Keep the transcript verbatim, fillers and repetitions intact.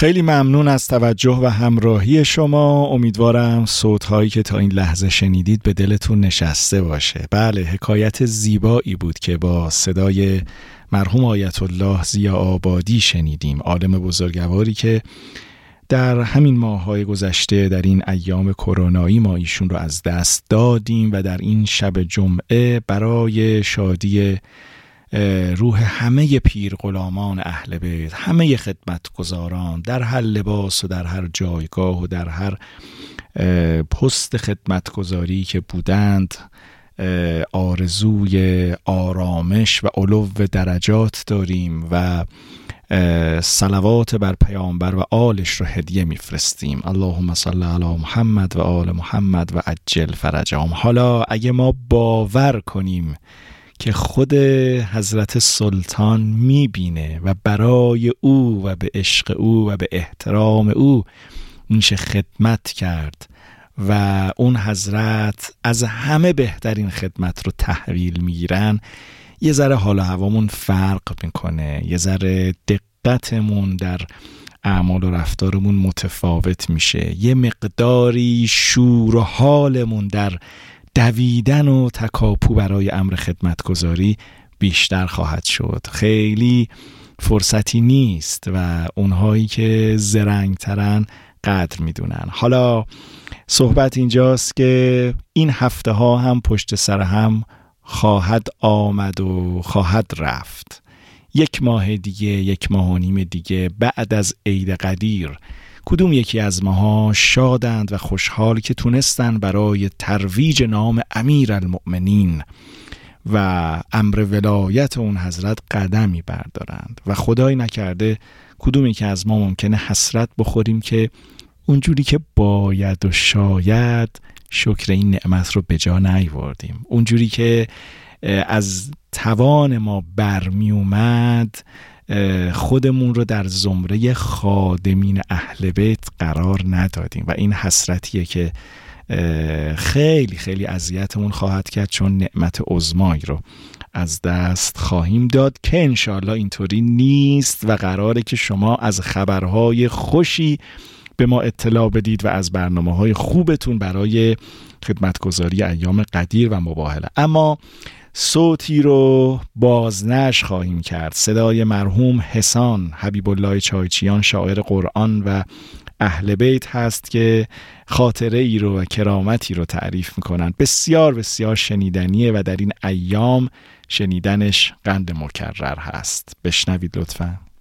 خیلی ممنون از توجه و همراهی شما. امیدوارم صوت‌هایی که تا این لحظه شنیدید به دلتون نشسته باشه. بله، حکایت زیبایی بود که با صدای مرحوم آیت الله ضیا آبادی شنیدیم، عالم بزرگواری که در همین ماه‌های گذشته در این ایام کرونایی ما ایشون رو از دست دادیم و در این شب جمعه برای شادی روح همه پیر غلامان اهل بیت، همه خدمتگزاران در هر لباس و در هر جایگاه و در هر پست خدمتگزاری که بودند، آرزوی آرامش و علو درجات داریم و صلوات بر پیامبر و آلش رو هدیه میفرستیم. اللهم صل علی محمد و آل محمد و عجل فرجهم. حالا اگه ما باور کنیم که خود حضرت سلطان میبینه و برای او و به عشق او و به احترام او میشه خدمت کرد و اون حضرت از همه بهترین خدمت رو تحویل میگیرن، یه ذره حال و هوامون فرق میکنه، یه ذره دقتمون در اعمال و رفتارمون متفاوت میشه، یه مقداری شور و حالمون در دویدن و تکاپو برای امر خدمتگزاری بیشتر خواهد شد. خیلی فرصتی نیست و اونهایی که زرنگترن قدر میدونن. حالا صحبت اینجاست که این هفته ها هم پشت سر هم خواهد آمد و خواهد رفت. یک ماه دیگه، یک ماه و نیم دیگه بعد از عید قدیر، کدوم یکی از ماها شادند و خوشحال که تونستن برای ترویج نام امیرالمؤمنین و امر ولایت اون حضرت قدمی بردارند و خدای نکرده کدوم یکی از ما ممکنه حسرت بخوریم که اونجوری که باید و شاید شکر این نعمت رو به جا نیاوردیم، اونجوری که از توان ما برمی اومد خودمون رو در زمره خادمین اهل بیت قرار ندادیم و این حسرتیه که خیلی خیلی اذیتمون خواهد کرد، چون نعمت عظمایی رو از دست خواهیم داد که انشالله اینطوری نیست و قراره که شما از خبرهای خوشی به ما اطلاع بدید و از برنامه‌های خوبتون برای خدمتگزاری ایام قدیر و مباهله. اما صوتی رو بازنشر خواهیم کرد، صدای مرحوم حسان حبیب الله چایچیان، شاعر قرآن و اهل بیت هست که خاطره ای رو و کرامتی رو تعریف میکنن. بسیار بسیار شنیدنیه و در این ایام شنیدنش قند مکرر هست. بشنوید لطفاً.